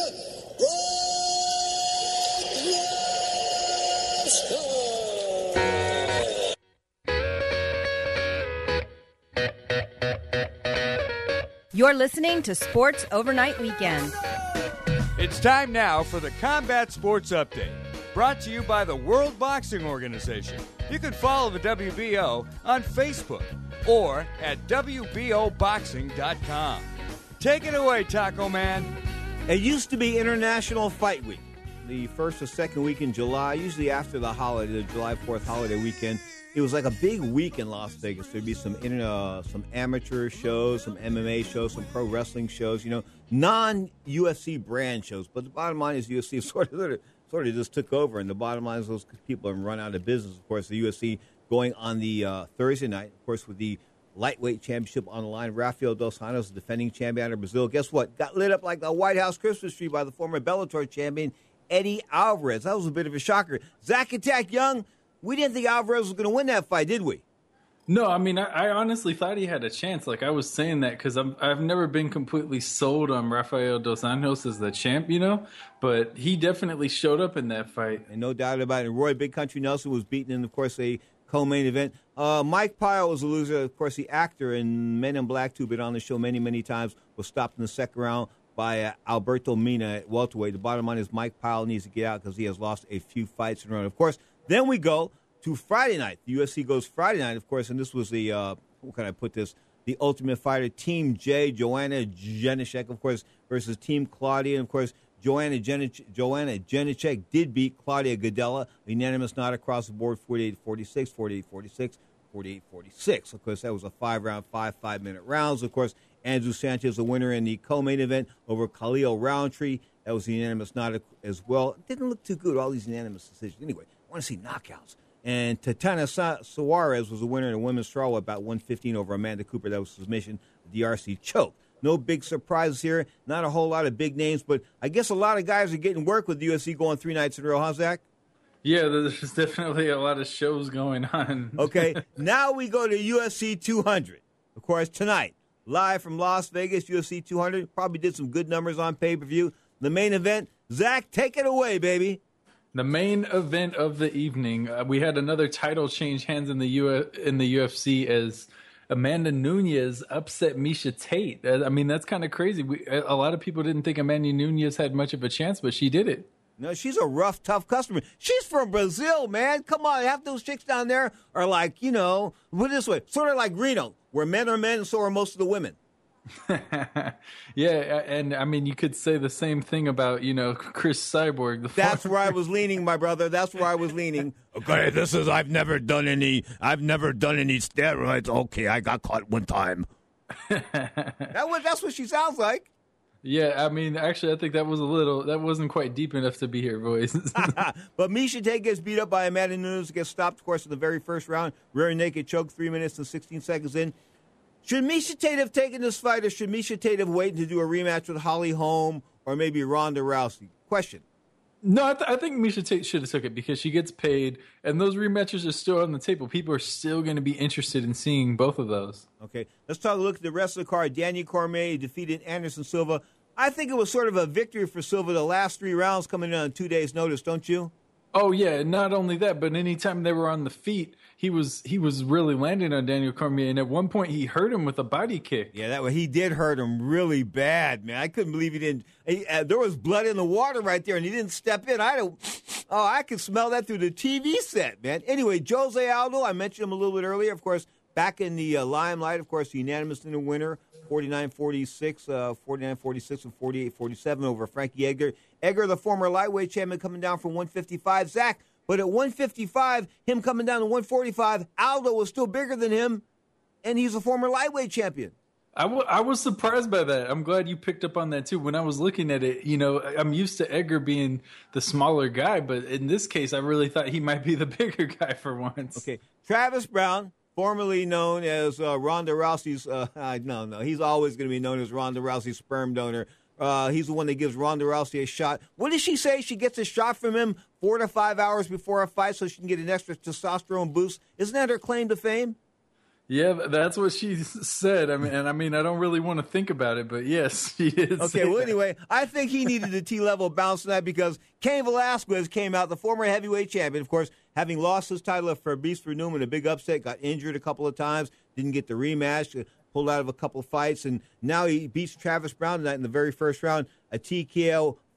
Brock Lesnar. You're listening to Sports Overnight Weekend. It's time now for the Combat Sports Update, brought to you by the World Boxing Organization. You can follow the W B O on Facebook or at W B O boxing dot com. Take it away, Taco Man. It used to be International Fight Week, the first or second week in July, usually after the holiday, the July fourth holiday weekend. It was like a big week in Las Vegas. There'd be some uh, some amateur shows, some M M A shows, some pro wrestling shows, you know, non-U F C brand shows. But the bottom line is U F C sort of sort of just took over, and the bottom line is those people have run out of business. Of course, the U F C going on the uh, Thursday night, of course, with the lightweight championship on the line. Rafael Dos Anjos, the defending champion out of Brazil. Guess what? Got lit up like a White House Christmas tree by the former Bellator champion, Eddie Alvarez. That was a bit of a shocker. Zach Attack Young, we didn't think Alvarez was going to win that fight, did we? No, I mean, I, I honestly thought he had a chance. Like, I was saying that because I've never been completely sold on Rafael Dos Anjos as the champ, you know? But he definitely showed up in that fight. And no doubt about it. Roy Big Country Nelson was beaten in, of course, a co-main event. Uh, Mike Pyle was a loser. Of course, the actor in Men in Black, who's been on the show many, many times, was stopped in the second round by uh, Alberto Mina at welterweight. The bottom line is Mike Pyle needs to get out because he has lost a few fights in a row. Of course, then we go to Friday night. The U F C goes Friday night, of course, and this was the, uh, how can I put this, the Ultimate Fighter, Team J, Joanna Jędrzejczyk, of course, versus Team Claudia. And, of course, Joanna Jędrzejczyk, Joanna Jędrzejczyk did beat Claudia Gadelha, unanimous nod across the board, forty-eight forty-six, forty-eight forty-six, forty-eight forty-six. Of course, that was a five-round, five five-minute rounds. Of course, Andrew Sanchez, the winner in the co-main event over Khalil Roundtree. That was a unanimous nod as well. It didn't look too good, all these unanimous decisions. Anyway, I want to see knockouts. And Tatiana Suarez was the winner in the women's strawweight, about one fifteen over Amanda Cooper. That was submission, the D R C choke. No big surprises here. Not a whole lot of big names, but I guess a lot of guys are getting work with the U F C going three nights in a row. Huh, Zach? Yeah, there's definitely a lot of shows going on. Okay, now we go to U F C two hundred. Of course, tonight, live from Las Vegas, U F C two hundred. Probably did some good numbers on pay-per-view. The main event, Zach, take it away, baby. The main event of the evening, uh, we had another title change hands in the U- in the U F C as Amanda Nunes upset Miesha Tate. I mean, that's kind of crazy. We, a lot of people didn't think Amanda Nunes had much of a chance, but she did it. No, she's a rough, tough customer. She's from Brazil, man. Come on, half those chicks down there are like, you know, put it this way, sort of like Reno, where men are men and so are most of the women. Yeah, and I mean, you could say the same thing about, you know, Chris Cyborg. The That's farmer. where I was leaning, my brother. That's where I was leaning. Okay, this is I've never done any I've never done any steroids. Okay, I got caught one time. that was that's what she sounds like. Yeah, I mean, actually, I think that was a little that wasn't quite deep enough to be her voice. But Miesha Tate gets beat up by Amanda Nunes, gets stopped, of course, in the very first round. Rear naked choke, three minutes and sixteen seconds in. Should Miesha Tate have taken this fight, or should Miesha Tate have waited to do a rematch with Holly Holm or maybe Ronda Rousey? Question. No, I, th- I think Miesha Tate should have took it because she gets paid, and those rematches are still on the table. People are still going to be interested in seeing both of those. Okay, let's talk a look at the rest of the card. Daniel Cormier defeated Anderson Silva. I think it was sort of a victory for Silva the last three rounds coming in on two days' notice, don't you? Oh, yeah, not only that, but anytime they were on the feet, he was he was really landing on Daniel Cormier, and at one point he hurt him with a body kick. Yeah, that way he did hurt him really bad, man. I couldn't believe he didn't. He, uh, there was blood in the water right there, and he didn't step in. I don't. Oh, I could smell that through the T V set, man. Anyway, Jose Aldo, I mentioned him a little bit earlier, of course, back in the uh, limelight, of course, the unanimous winner, forty-nine forty-six, uh, forty-nine forty-six and forty-eight forty-seven over Frankie Edgar. Edgar, the former lightweight champion, coming down from one fifty-five. Zach, but at one fifty-five, him coming down to one forty-five, Aldo was still bigger than him, and he's a former lightweight champion. I, w- I was surprised by that. I'm glad you picked up on that, too. When I was looking at it, you know, I'm used to Edgar being the smaller guy, but in this case, I really thought he might be the bigger guy for once. Okay, Travis Brown, formerly known as uh, Ronda Rousey's, uh, no, no, he's always going to be known as Ronda Rousey's sperm donor. Uh, he's the one that gives Ronda Rousey a shot. What does she say? She gets a shot from him four to five hours before a fight so she can get an extra testosterone boost. Isn't that her claim to fame? Yeah, that's what she said. I mean, and I mean, I don't really want to think about it, but yes, she did. Okay, well, anyway, I think he needed the T-level bounce tonight because Cain Velasquez came out, the former heavyweight champion, of course, having lost his title for Beast for Newman, a big upset, got injured a couple of times, didn't get the rematch, pulled out of a couple of fights, and now he beats Travis Brown tonight in the very first round, a T K O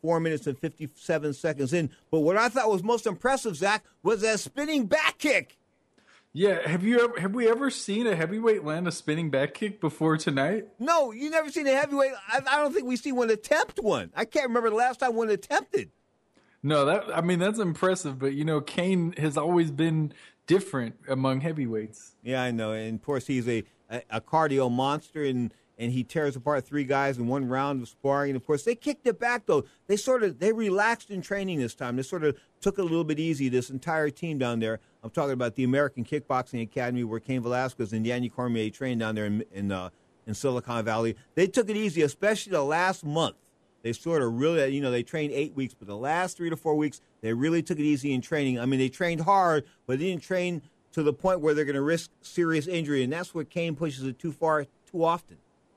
four minutes and fifty-seven seconds in. But what I thought was most impressive, Zach, was that spinning back kick. Yeah, have you ever have we ever seen a heavyweight land a spinning back kick before tonight? No, you never seen a heavyweight. I, I don't think we see one attempt one. I can't remember the last time one attempted. No, that I mean that's impressive, but you know, Kane has always been different among heavyweights. Yeah, I know, and of course he's a a, a cardio monster, and and he tears apart three guys in one round of sparring. And of course, they kicked it back though. They sort of they relaxed in training this time. They sort of took it a little bit easy. This entire team down there. I'm talking about the American Kickboxing Academy, where Cain Velasquez and Yanni Cormier trained down there in in, uh, in Silicon Valley. They took it easy, especially the last month. They sort of really, you know, they trained eight weeks, but the last three to four weeks, they really took it easy in training. I mean, they trained hard, but they didn't train to the point where they're going to risk serious injury, and that's what Cain pushes it too far too often.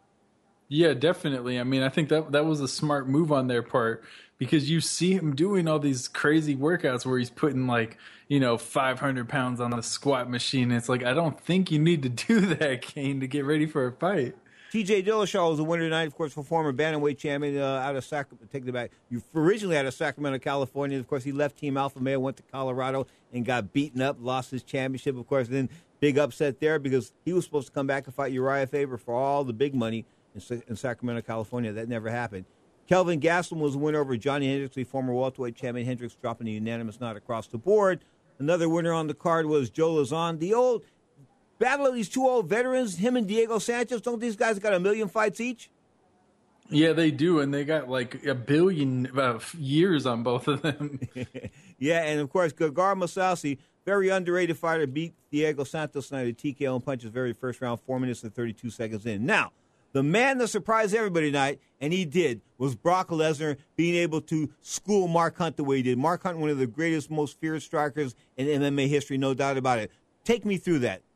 Yeah, definitely. I mean, I think that that was a smart move on their part, because you see him doing all these crazy workouts where he's putting like, you know, five hundred pounds on the squat machine. It's like, I don't think you need to do that, Cain, to get ready for a fight. T J Dillashaw was the winner tonight, of course, for former bantamweight champion uh, out of Sacramento. Take it back. You originally out of Sacramento, California. Of course, he left Team Alpha Male, went to Colorado, and got beaten up, lost his championship. Of course, then big upset there because he was supposed to come back and fight Uriah Faber for all the big money in, in Sacramento, California. That never happened. Kelvin Gastelum was the winner over Johnny Hendricks, the former welterweight champion. Hendricks dropping a unanimous nod across the board. Another winner on the card was Joe Lauzon, the old battle of these two old veterans, him and Diego Sanchez. Don't these guys got a million fights each? Yeah, they do, and they got like a billion uh, years on both of them. Yeah, and of course, Gegard Mousasi, very underrated fighter, beat Diego Santos tonight at T K O and punches very first round, four minutes and thirty-two seconds in. Now, the man that surprised everybody tonight, and he did, was Brock Lesnar being able to school Mark Hunt the way he did. Mark Hunt, one of the greatest, most feared strikers in M M A history, no doubt about it. Take me through that.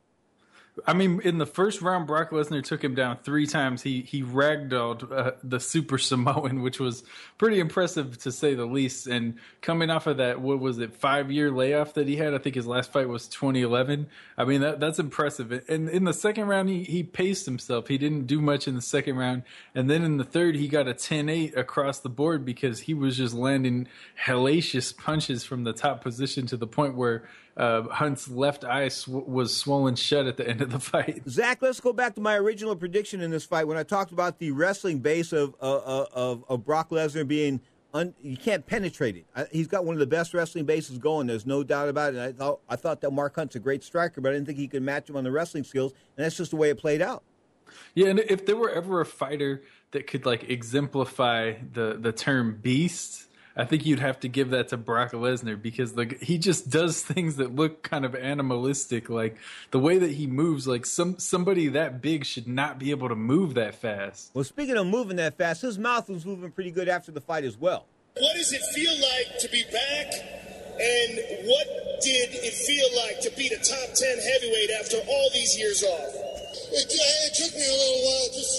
I mean, in the first round, Brock Lesnar took him down three times. He he ragdolled uh, the Super Samoan, which was pretty impressive to say the least. And coming off of that, what was it, five-year layoff that he had? I think his last fight was twenty eleven. I mean, that that's impressive. And in the second round, he, he paced himself. He didn't do much in the second round. And then in the third, he got a ten eight across the board because he was just landing hellacious punches from the top position to the point where Uh, Hunt's left eye sw- was swollen shut at the end of the fight. Zach, let's go back to my original prediction in this fight when I talked about the wrestling base of uh, of, of Brock Lesnar being un- you can't penetrate it. I, he's got one of the best wrestling bases going. There's no doubt about it. And I thought I thought that Mark Hunt's a great striker, but I didn't think he could match him on the wrestling skills, and that's just the way it played out. Yeah, and if there were ever a fighter that could like exemplify the the term beast, I think you'd have to give that to Brock Lesnar, because like he just does things that look kind of animalistic. Like the way that he moves, like some somebody that big should not be able to move that fast. Well, speaking of moving that fast, his mouth was moving pretty good after the fight as well. What does it feel like to be back? And what did it feel like to beat a top ten heavyweight after all these years off? It, it took me a little while just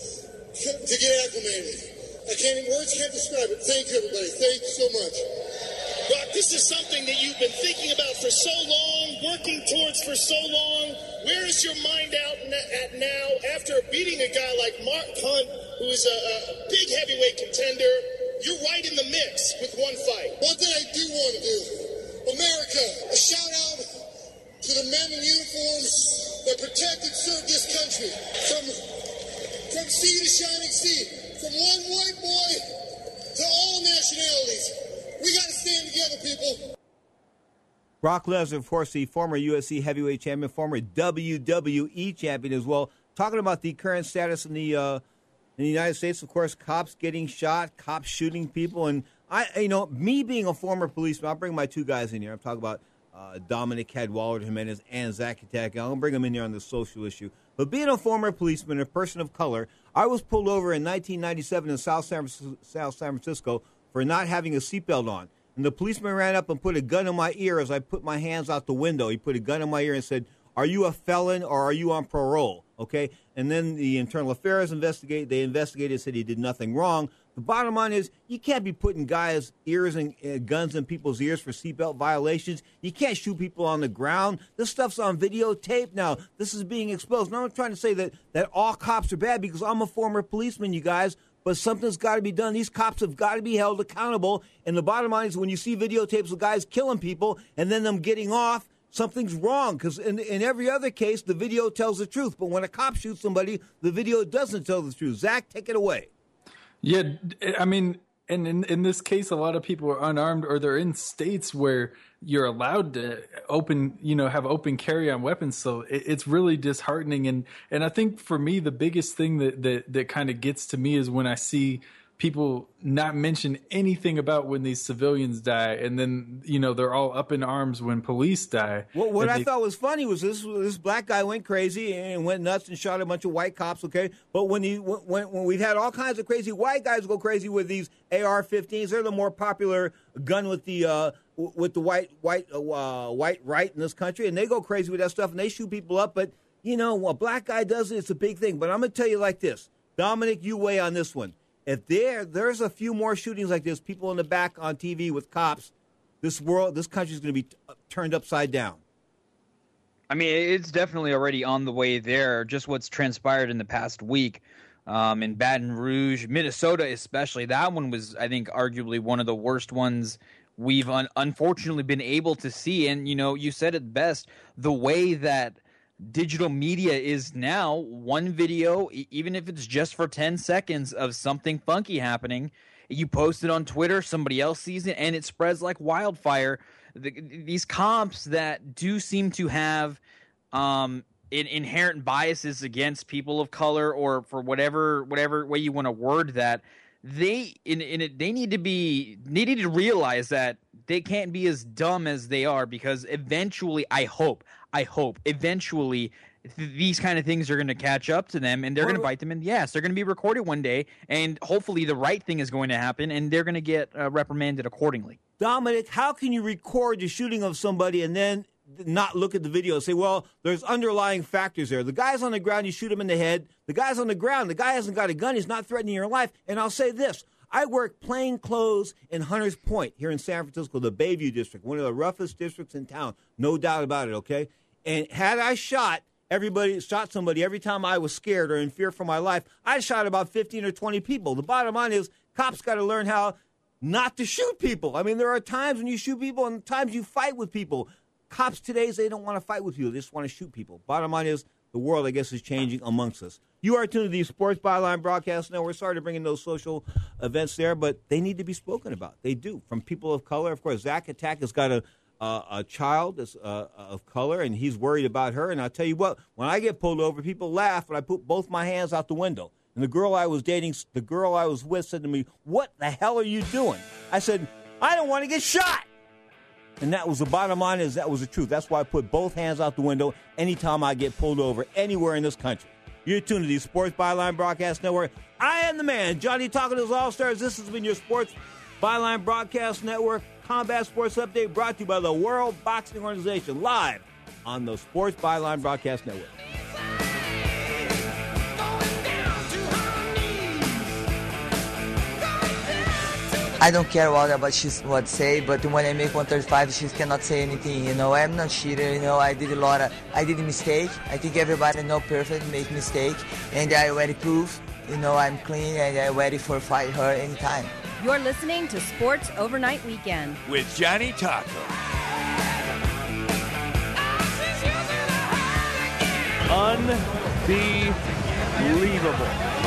to, to get acclimated. I can't even, words can't describe it. Thank you, everybody. Thank you so much. Brock, this is something that you've been thinking about for so long, working towards for so long. Where is your mind out at now after beating a guy like Mark Hunt, who is a, a big heavyweight contender? You're right in the mix with one fight. One thing I do want to do, America, a shout out to the men in uniforms that protect and serve this country from, from sea to shining sea. From one white boy to all nationalities. We got to stand together, people. Brock Lesnar, of course, the former U F C heavyweight champion, former W W E champion as well. Talking about the current status in the uh, in the United States, of course, cops getting shot, cops shooting people. And, I, you know, me being a former policeman, I'll bring my two guys in here. I'm talking about uh, Dominic Cadwallader Jimenez and Zach Kataki. I'm going to bring them in here on the social issue. But being a former policeman, a person of color, I was pulled over in nineteen ninety-seven in South San, South San Francisco for not having a seatbelt on. And the policeman ran up and put a gun in my ear as I put my hands out the window. He put a gun in my ear and said, "Are you a felon or are you on parole?" Okay? And then the Internal Affairs investigate. They investigated, said he did nothing wrong. The bottom line is you can't be putting guys' ears and uh, guns in people's ears for seatbelt violations. You can't shoot people on the ground. This stuff's on videotape now. This is being exposed. Now I'm trying to say that, that all cops are bad because I'm a former policeman, you guys. but something's got to be done. These cops have got to be held accountable. And the bottom line is when you see videotapes of guys killing people and then them getting off, something's wrong. Because in, in every other case, the video tells the truth. But when a cop shoots somebody, the video doesn't tell the truth. Zach, take it away. Yeah, I mean, and in, in this case, a lot of people are unarmed or they're in states where you're allowed to open, you know, have open carry on weapons. So it, it's really disheartening. And, and I think for me, the biggest thing that, that, that kind of gets to me is when I see people not mention anything about when these civilians die, and then, you know, they're all up in arms when police die. Well, what they, I thought was funny was this this black guy went crazy and went nuts and shot a bunch of white cops, okay? But when he when, when we've had all kinds of crazy white guys go crazy with these A R fifteens, they're the more popular gun with the uh, with the white white uh, white right in this country, and they go crazy with that stuff and they shoot people up. But, you know, a black guy does it, it's a big thing. But I'm going to tell you like this. Dominic, you weigh on this one. If there there's a few more shootings like this, people in the back on T V with cops, this world, this country is going to be t- turned upside down. I mean, it's definitely already on the way there. Just what's transpired in the past week um, in Baton Rouge, Minnesota especially. That one was, I think, arguably one of the worst ones we've un- unfortunately been able to see. And, you know, you said it best, the way that digital media is now, one video, even if it's just for ten seconds of something funky happening, you post it on Twitter, somebody else sees it, and it spreads like wildfire. The, these cops that do seem to have um, in, inherent biases against people of color, or for whatever whatever way you want to word that, they in, in it, they need to be needed to realize that they can't be as dumb as they are, because eventually, I hope, I hope, eventually th- these kind of things are going to catch up to them, and they're going to bite them in the ass. They're going to be recorded one day, and hopefully the right thing is going to happen, and they're going to get uh, reprimanded accordingly. Dominic, how can you record the shooting of somebody and then not look at the video and say, well, there's underlying factors there? The guy's on the ground, you shoot him in the head. The guy's on the ground. The guy hasn't got a gun. He's not threatening your life. And I'll say this. I work plain clothes in Hunters Point here in San Francisco, the Bayview District, one of the roughest districts in town. No doubt about it, okay? And had I shot everybody, shot somebody every time I was scared or in fear for my life, I shot about fifteen or twenty people. The bottom line is cops got to learn how not to shoot people. I mean, there are times when you shoot people and times you fight with people. Cops today, they don't want to fight with people. They just want to shoot people. Bottom line is the world, I guess, is changing amongst us. You are tuned to the Sports Byline Broadcast Network. We're sorry to bring in those social events there, but they need to be spoken about. They do, from people of color. Of course, Zach Attack has got a uh, a child that's, uh, of color, and he's worried about her. And I'll tell you what, when I get pulled over, people laugh when I put both my hands out the window. And the girl I was dating, the girl I was with said to me, what the hell are you doing? I said, I don't want to get shot. And that was the bottom line, is that was the truth. That's why I put both hands out the window anytime I get pulled over anywhere in this country. You're tuned to the Sports Byline Broadcast Network. I am the man, Johnny Talking to his All-Stars. This has been your Sports Byline Broadcast Network Combat Sports Update, brought to you by the World Boxing Organization, live on the Sports Byline Broadcast Network. I don't care what about she what say, but when I make one thirty-five, she cannot say anything. You know, I'm not cheater. You know, I did a lot of, I did a mistake. I think everybody know perfect make mistake, and I already prove. You know, I'm clean and I'm ready for fight her anytime. You're listening to Sports Overnight Weekend with Johnny Taco. Unbelievable.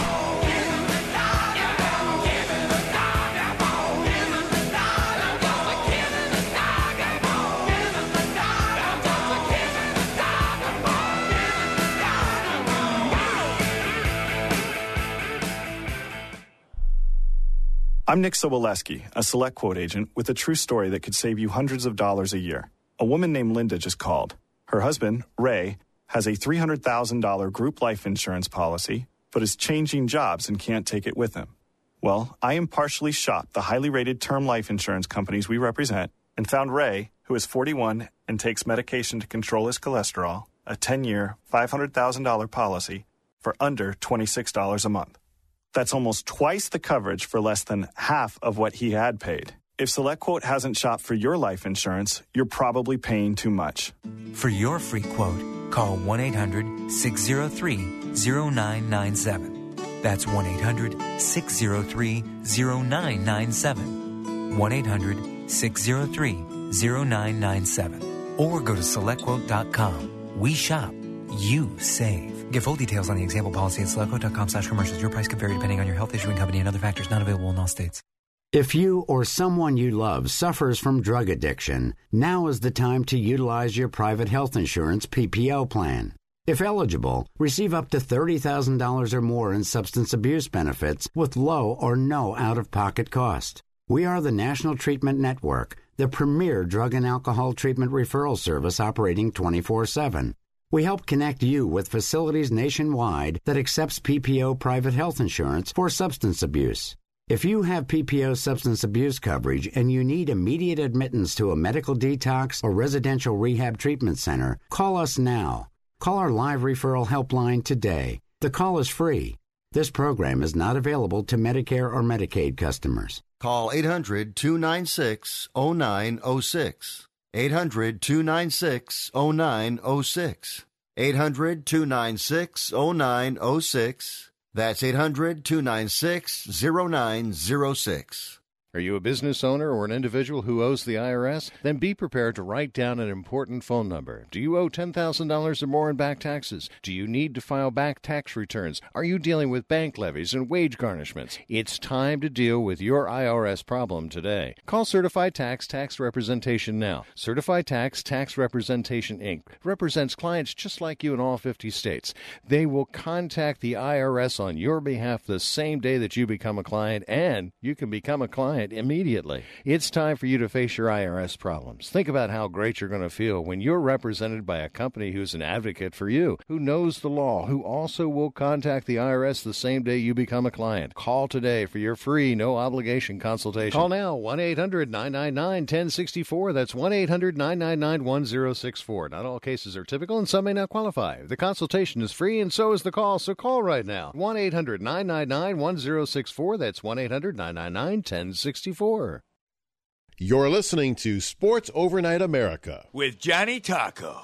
I'm Nick Soboleski, a Select Quote agent with a true story that could save you hundreds of dollars a year. A woman named Linda just called. Her husband, Ray, has a three hundred thousand dollars group life insurance policy, but is changing jobs and can't take it with him. Well, I impartially shopped the highly rated term life insurance companies we represent and found Ray, who is forty-one and takes medication to control his cholesterol, a ten-year, five hundred thousand dollars policy for under twenty-six dollars a month. That's almost twice the coverage for less than half of what he had paid. If SelectQuote hasn't shopped for your life insurance, you're probably paying too much. For your free quote, call one eight hundred six oh three oh nine nine seven. That's one eight hundred six oh three oh nine nine seven. one eight hundred six oh three oh nine nine seven. Or go to select quote dot com. We shop. You save. Get full details on the example policy at select quote dot com slash commercials. Your price could vary depending on your health, issuing company, and other factors not available in all states. If you or someone you love suffers from drug addiction, now is the time to utilize your private health insurance P P O plan. If eligible, receive up to thirty thousand dollars or more in substance abuse benefits with low or no out-of-pocket cost. We are the National Treatment Network, the premier drug and alcohol treatment referral service operating twenty-four seven. We help connect you with facilities nationwide that accepts P P O private health insurance for substance abuse. If you have P P O substance abuse coverage and you need immediate admittance to a medical detox or residential rehab treatment center, call us now. Call our live referral helpline today. The call is free. This program is not available to Medicare or Medicaid customers. Call eight hundred two nine six oh nine oh six. eight hundred two nine six oh nine oh six. eight hundred two nine six oh nine oh six. That's eight hundred two nine six oh nine oh six. Are you a business owner or an individual who owes the I R S? Then be prepared to write down an important phone number. Do you owe ten thousand dollars or more in back taxes? Do you need to file back tax returns? Are you dealing with bank levies and wage garnishments? It's time to deal with your I R S problem today. Call Certified Tax Tax Representation now. Certified Tax Tax Representation, Incorporated represents clients just like you in all fifty states. They will contact the I R S on your behalf the same day that you become a client, and you can become a client immediately. It's time for you to face your I R S problems. Think about how great you're going to feel when you're represented by a company who's an advocate for you, who knows the law, who also will contact the I R S the same day you become a client. Call today for your free, no-obligation consultation. Call now, one eight hundred nine nine nine one oh six four. That's one eight hundred nine nine nine one oh six four. Not all cases are typical, and some may not qualify. The consultation is free, and so is the call, so call right now. one eight hundred nine nine nine one oh six four. That's one eight hundred nine nine nine one oh six four. You're listening to Sports Overnight America with Johnny Taco.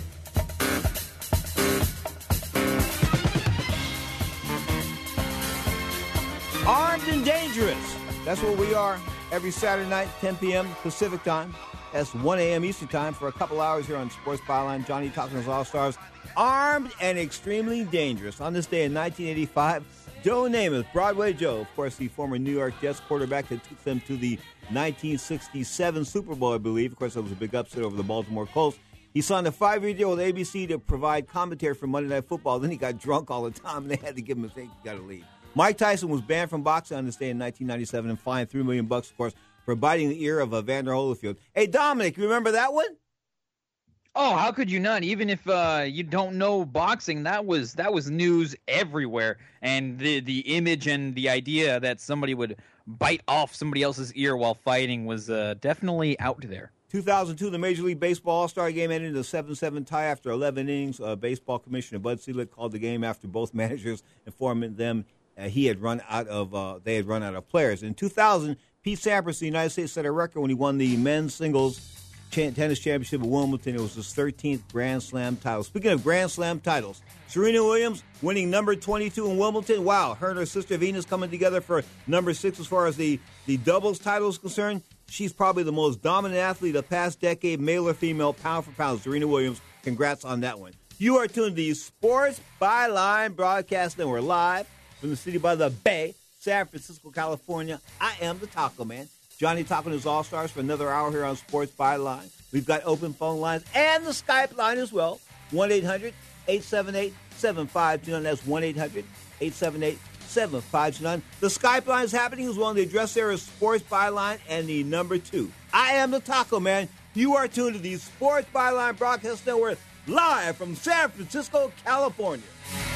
Armed and Dangerous. That's what we are every Saturday night, ten p.m. Pacific time. That's one a.m. Eastern time for a couple hours here on Sports Byline. Johnny Taco and his All-Stars. Armed and extremely dangerous. On this day in nineteen eighty-five, Joe Namath, Broadway Joe, of course, the former New York Jets quarterback that took them to the nineteen sixty-seven Super Bowl, I believe. Of course, it was a big upset over the Baltimore Colts. He signed a five-year deal with A B C to provide commentary for Monday Night Football. Then he got drunk all the time, and they had to give him a thing. You got to leave. Mike Tyson was banned from boxing on this day in nineteen ninety-seven and fined three million dollars, of course, for biting the ear of Evander Holyfield. Hey, Dominic, you remember that one? Oh, how could you not? Even if uh, you don't know boxing, that was that was news everywhere. And the the image and the idea that somebody would bite off somebody else's ear while fighting was uh, definitely out there. two thousand two, the Major League Baseball All-Star Game ended in a seven seven tie after eleven innings. Uh, baseball Commissioner Bud Selig called the game after both managers informed them uh, he had run out of uh, they had run out of players. In two thousand, Pete Sampras, the United States, set a record when he won the men's singles tennis championship at Wimbledon. It was his thirteenth Grand Slam title. Speaking of Grand Slam titles, Serena Williams winning number twenty-two in Wimbledon. Wow, her and her sister Venus coming together for number six as far as the, the doubles title is concerned. She's probably the most dominant athlete of the past decade, male or female, pound for pound. Serena Williams, congrats on that one. You are tuned to the Sports Byline Broadcast, and we're live from the city by the Bay, San Francisco, California. I am the Taco Man. Johnny Taco and his All-Stars for another hour here on Sports Byline. We've got open phone lines and the Skype line as well. one eight hundred eight seven eight seven five two nine. That's one eight hundred eight seven eight seven five two nine. The Skype line is happening as well. The address there is Sports Byline and the number two. I am the Taco Man. You are tuned to the Sports Byline Broadcast Network live from San Francisco, California.